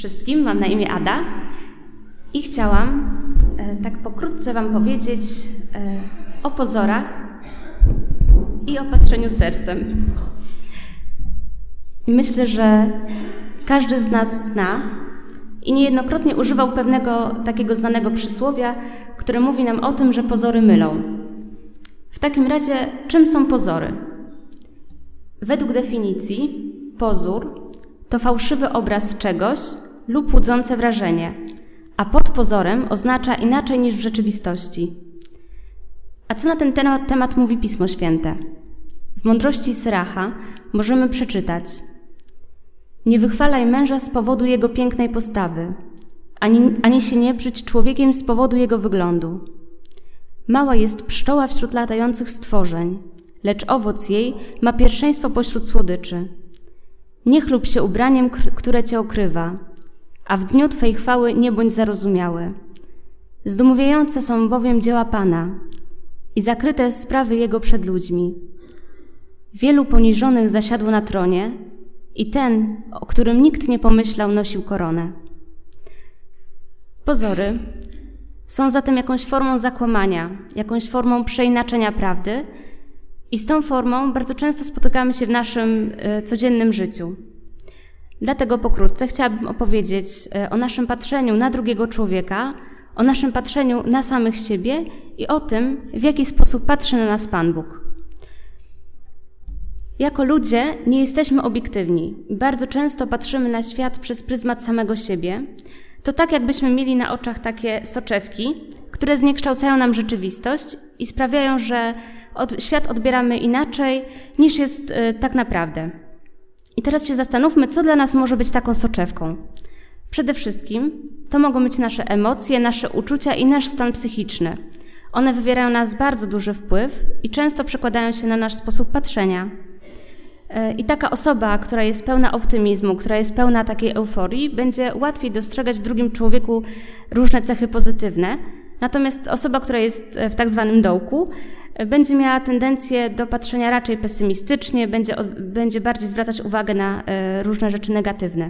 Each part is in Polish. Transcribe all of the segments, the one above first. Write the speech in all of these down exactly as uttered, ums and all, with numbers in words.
wszystkim, mam na imię Ada i chciałam e, tak pokrótce Wam powiedzieć e, o pozorach i o patrzeniu sercem. Myślę, że każdy z nas zna i niejednokrotnie używał pewnego takiego znanego przysłowia, które mówi nam o tym, że pozory mylą. W takim razie, czym są pozory? Według definicji pozór to fałszywy obraz czegoś lub łudzące wrażenie, a pod pozorem oznacza inaczej niż w rzeczywistości. A co na ten temat mówi Pismo Święte? W mądrości Syracha możemy przeczytać: nie wychwalaj męża z powodu jego pięknej postawy, ani, ani się nie brzydź człowiekiem z powodu jego wyglądu. Mała jest pszczoła wśród latających stworzeń, lecz owoc jej ma pierwszeństwo pośród słodyczy. Nie chlub się ubraniem, które cię okrywa, a w dniu Twej chwały nie bądź zarozumiały. Zdumiewające są bowiem dzieła Pana i zakryte sprawy Jego przed ludźmi. Wielu poniżonych zasiadło na tronie i ten, o którym nikt nie pomyślał, nosił koronę. Pozory są zatem jakąś formą zakłamania, jakąś formą przeinaczenia prawdy i z tą formą bardzo często spotykamy się w naszym y, codziennym życiu. Dlatego pokrótce chciałabym opowiedzieć y, o naszym patrzeniu na drugiego człowieka, o naszym patrzeniu na samych siebie i o tym, w jaki sposób patrzy na nas Pan Bóg. Jako ludzie nie jesteśmy obiektywni. Bardzo często patrzymy na świat przez pryzmat samego siebie. To tak, jakbyśmy mieli na oczach takie soczewki, które zniekształcają nam rzeczywistość i sprawiają, że od, świat odbieramy inaczej, niż jest y, tak naprawdę. I teraz się zastanówmy, co dla nas może być taką soczewką. Przede wszystkim to mogą być nasze emocje, nasze uczucia i nasz stan psychiczny. One wywierają na nas bardzo duży wpływ i często przekładają się na nasz sposób patrzenia. I taka osoba, która jest pełna optymizmu, która jest pełna takiej euforii, będzie łatwiej dostrzegać w drugim człowieku różne cechy pozytywne. Natomiast osoba, która jest w tak zwanym dołku, będzie miała tendencję do patrzenia raczej pesymistycznie, będzie, będzie bardziej zwracać uwagę na różne rzeczy negatywne.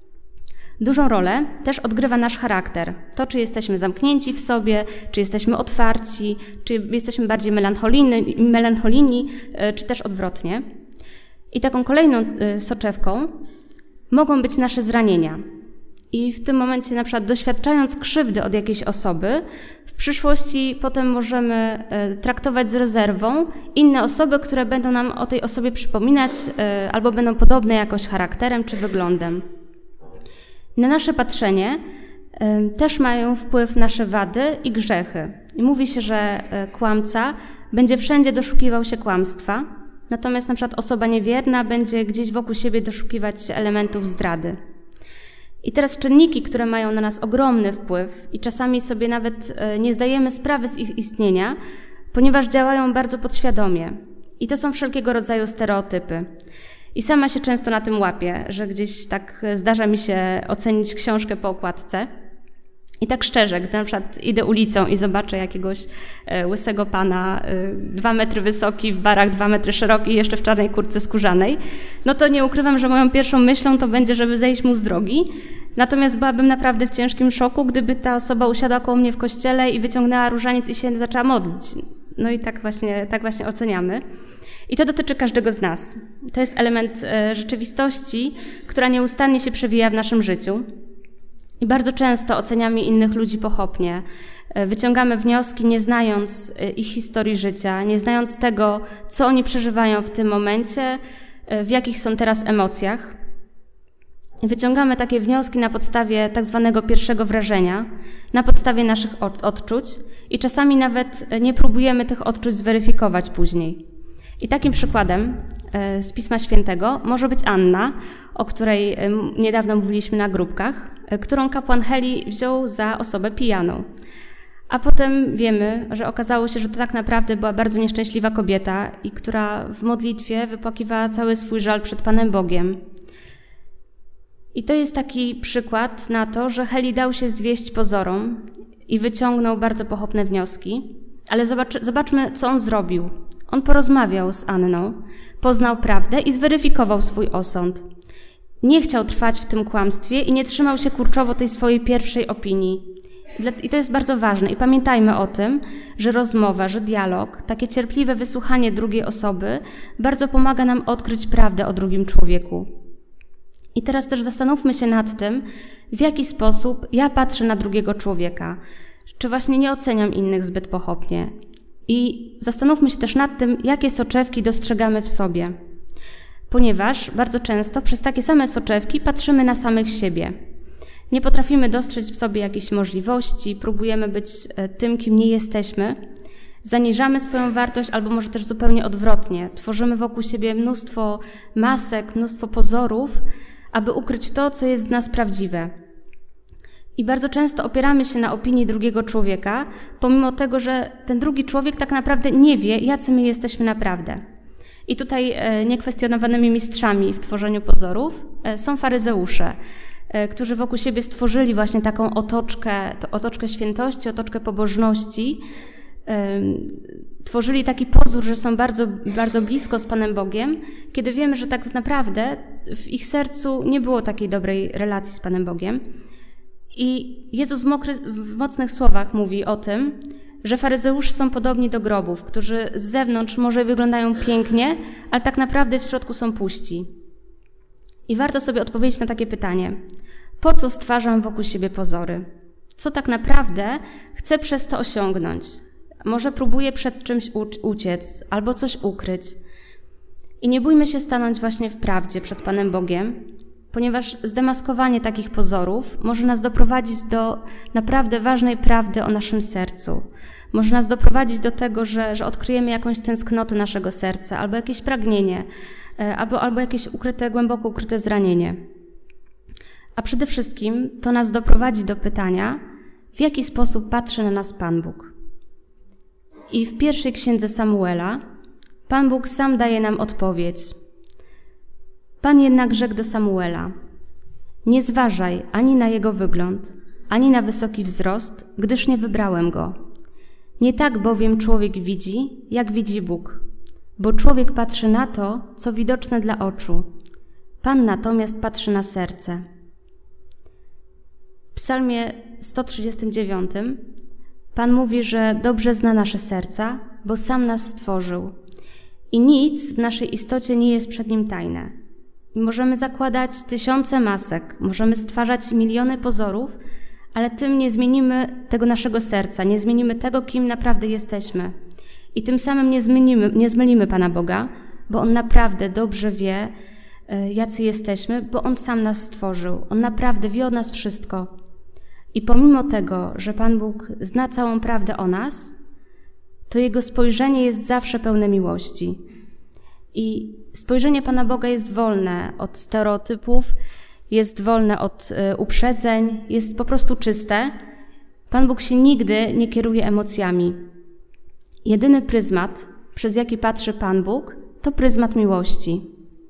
Dużą rolę też odgrywa nasz charakter. To, czy jesteśmy zamknięci w sobie, czy jesteśmy otwarci, czy jesteśmy bardziej melancholijni, melancholijni czy też odwrotnie. I taką kolejną soczewką mogą być nasze zranienia. I w tym momencie, na przykład doświadczając krzywdy od jakiejś osoby, w przyszłości potem możemy traktować z rezerwą inne osoby, które będą nam o tej osobie przypominać albo będą podobne jakoś charakterem czy wyglądem. Na nasze patrzenie też mają wpływ nasze wady i grzechy. I mówi się, że kłamca będzie wszędzie doszukiwał się kłamstwa, natomiast na przykład osoba niewierna będzie gdzieś wokół siebie doszukiwać się elementów zdrady. I teraz czynniki, które mają na nas ogromny wpływ i czasami sobie nawet nie zdajemy sprawy z ich istnienia, ponieważ działają bardzo podświadomie. I to są wszelkiego rodzaju stereotypy. I sama się często na tym łapię, że gdzieś tak zdarza mi się ocenić książkę po okładce. I tak szczerze, gdy na przykład idę ulicą i zobaczę jakiegoś e, łysego pana, e, dwa metry wysoki, w barach dwa metry szeroki i jeszcze w czarnej kurtce skórzanej, no to nie ukrywam, że moją pierwszą myślą to będzie, żeby zejść mu z drogi. Natomiast byłabym naprawdę w ciężkim szoku, gdyby ta osoba usiadła koło mnie w kościele i wyciągnęła różaniec i się zaczęła modlić. No i tak właśnie, tak właśnie oceniamy. I to dotyczy każdego z nas. To jest element e, rzeczywistości, która nieustannie się przewija w naszym życiu. I bardzo często oceniamy innych ludzi pochopnie. Wyciągamy wnioski, nie znając ich historii życia, nie znając tego, co oni przeżywają w tym momencie, w jakich są teraz emocjach. Wyciągamy takie wnioski na podstawie tak zwanego pierwszego wrażenia, na podstawie naszych odczuć i czasami nawet nie próbujemy tych odczuć zweryfikować później. I takim przykładem z Pisma Świętego może być Anna, o której niedawno mówiliśmy na grupkach, którą kapłan Heli wziął za osobę pijaną. A potem wiemy, że okazało się, że to tak naprawdę była bardzo nieszczęśliwa kobieta i która w modlitwie wypłakiwała cały swój żal przed Panem Bogiem. I to jest taki przykład na to, że Heli dał się zwieść pozorom i wyciągnął bardzo pochopne wnioski, ale zobacz, zobaczmy, co on zrobił. On porozmawiał z Anną, poznał prawdę i zweryfikował swój osąd. nie chciał trwać w tym kłamstwie i nie trzymał się kurczowo tej swojej pierwszej opinii. I to jest bardzo ważne. I pamiętajmy o tym, że rozmowa, że dialog, takie cierpliwe wysłuchanie drugiej osoby bardzo pomaga nam odkryć prawdę o drugim człowieku. I teraz też zastanówmy się nad tym, w jaki sposób ja patrzę na drugiego człowieka. Czy właśnie nie oceniam innych zbyt pochopnie. I zastanówmy się też nad tym, jakie soczewki dostrzegamy w sobie. Ponieważ bardzo często przez takie same soczewki patrzymy na samych siebie. Nie potrafimy dostrzec w sobie jakichś możliwości, próbujemy być tym, kim nie jesteśmy, zaniżamy swoją wartość albo może też zupełnie odwrotnie. Tworzymy wokół siebie mnóstwo masek, mnóstwo pozorów, aby ukryć to, co jest w nas prawdziwe. I bardzo często opieramy się na opinii drugiego człowieka, pomimo tego, że ten drugi człowiek tak naprawdę nie wie, jacy my jesteśmy naprawdę. I tutaj niekwestionowanymi mistrzami w tworzeniu pozorów są faryzeusze, którzy wokół siebie stworzyli właśnie taką otoczkę, otoczkę świętości, otoczkę pobożności. Tworzyli taki pozór, że są bardzo, bardzo blisko z Panem Bogiem, kiedy wiemy, że tak naprawdę w ich sercu nie było takiej dobrej relacji z Panem Bogiem. I Jezus w, mokry, w mocnych słowach mówi o tym, że faryzeusze są podobni do grobów, którzy z zewnątrz może wyglądają pięknie, ale tak naprawdę w środku są puści. I warto sobie odpowiedzieć na takie pytanie. Po co stwarzam wokół siebie pozory? Co tak naprawdę chcę przez to osiągnąć? Może próbuję przed czymś uciec albo coś ukryć. I nie bójmy się stanąć właśnie w prawdzie przed Panem Bogiem, ponieważ zdemaskowanie takich pozorów może nas doprowadzić do naprawdę ważnej prawdy o naszym sercu. Może nas doprowadzić do tego, że, że odkryjemy jakąś tęsknotę naszego serca albo jakieś pragnienie, albo, albo jakieś ukryte, głęboko ukryte zranienie. A przede wszystkim to nas doprowadzi do pytania, w jaki sposób patrzy na nas Pan Bóg. I w pierwszej księdze Samuela Pan Bóg sam daje nam odpowiedź. Pan jednak rzekł do Samuela: nie zważaj ani na jego wygląd, ani na wysoki wzrost, gdyż nie wybrałem go. Nie tak bowiem człowiek widzi, jak widzi Bóg, bo człowiek patrzy na to, co widoczne dla oczu. Pan natomiast patrzy na serce. W Psalmie sto trzydziestym dziewiątym Pan mówi, że dobrze zna nasze serca, bo sam nas stworzył i nic w naszej istocie nie jest przed Nim tajne. I możemy zakładać tysiące masek, możemy stwarzać miliony pozorów, ale tym nie zmienimy tego naszego serca, nie zmienimy tego, kim naprawdę jesteśmy. I tym samym nie zmylimy, nie zmylimy Pana Boga, bo On naprawdę dobrze wie, jacy jesteśmy, bo On sam nas stworzył. On naprawdę wie o nas wszystko. I pomimo tego, że Pan Bóg zna całą prawdę o nas, to Jego spojrzenie jest zawsze pełne miłości. I spojrzenie Pana Boga jest wolne od stereotypów, jest wolne od uprzedzeń, jest po prostu czyste. Pan Bóg się nigdy nie kieruje emocjami. Jedyny pryzmat, przez jaki patrzy Pan Bóg, to pryzmat miłości.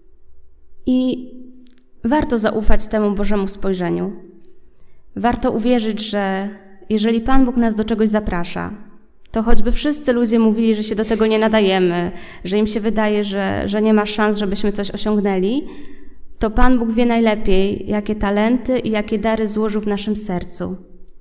I warto zaufać temu Bożemu spojrzeniu. Warto uwierzyć, że jeżeli Pan Bóg nas do czegoś zaprasza, to choćby wszyscy ludzie mówili, że się do tego nie nadajemy, że im się wydaje, że, że nie ma szans, żebyśmy coś osiągnęli, to Pan Bóg wie najlepiej, jakie talenty i jakie dary złożył w naszym sercu.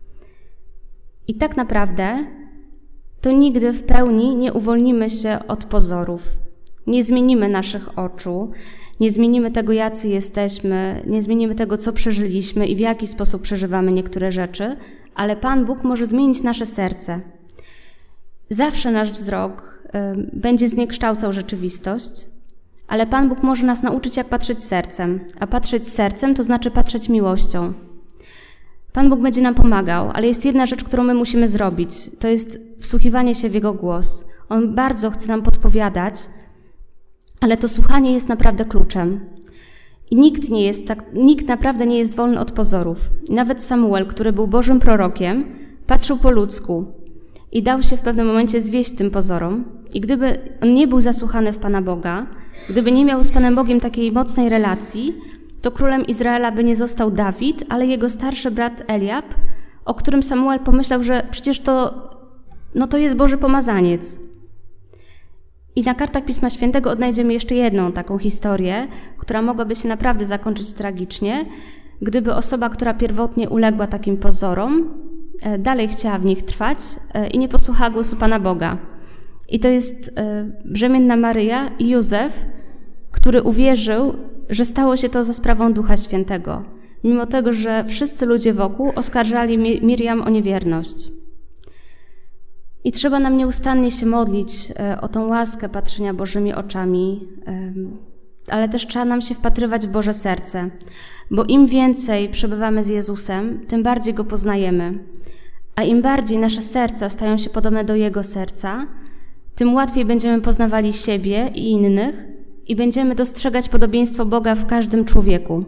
I tak naprawdę to nigdy w pełni nie uwolnimy się od pozorów. Nie zmienimy naszych oczu, nie zmienimy tego, jacy jesteśmy, nie zmienimy tego, co przeżyliśmy i w jaki sposób przeżywamy niektóre rzeczy, ale Pan Bóg może zmienić nasze serce. Zawsze nasz wzrok y, będzie zniekształcał rzeczywistość, ale Pan Bóg może nas nauczyć, jak patrzeć sercem, a patrzeć sercem to znaczy patrzeć miłością. Pan Bóg będzie nam pomagał, ale jest jedna rzecz, którą my musimy zrobić. To jest wsłuchiwanie się w Jego głos. On bardzo chce nam podpowiadać, ale to słuchanie jest naprawdę kluczem. I nikt nie jest tak, nikt naprawdę nie jest wolny od pozorów. Nawet Samuel, który był Bożym prorokiem, patrzył po ludzku i dał się w pewnym momencie zwieść tym pozorom. I gdyby on nie był zasłuchany w Pana Boga, gdyby nie miał z Panem Bogiem takiej mocnej relacji, to królem Izraela by nie został Dawid, ale jego starszy brat Eliab, o którym Samuel pomyślał, że przecież to, no to jest Boży pomazaniec. I na kartach Pisma Świętego odnajdziemy jeszcze jedną taką historię, która mogłaby się naprawdę zakończyć tragicznie, gdyby osoba, która pierwotnie uległa takim pozorom, dalej chciała w nich trwać i nie posłuchała głosu Pana Boga. I to jest brzemienna Maryja i Józef, który uwierzył, że stało się to za sprawą Ducha Świętego, mimo tego, że wszyscy ludzie wokół oskarżali Miriam o niewierność. I trzeba nam nieustannie się modlić o tą łaskę patrzenia Bożymi oczami, ale też trzeba nam się wpatrywać w Boże serce, bo im więcej przebywamy z Jezusem, tym bardziej Go poznajemy. A im bardziej nasze serca stają się podobne do Jego serca, tym łatwiej będziemy poznawali siebie i innych i będziemy dostrzegać podobieństwo Boga w każdym człowieku.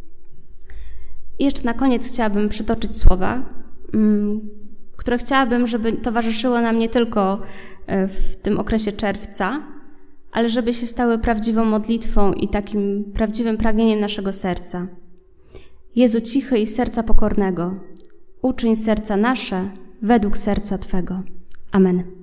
I jeszcze na koniec chciałabym przytoczyć słowa, które chciałabym, żeby towarzyszyło nam nie tylko w tym okresie czerwca, ale żeby się stały prawdziwą modlitwą i takim prawdziwym pragnieniem naszego serca. Jezu cichy i serca pokornego, uczyń serca nasze według serca Twego. Amen.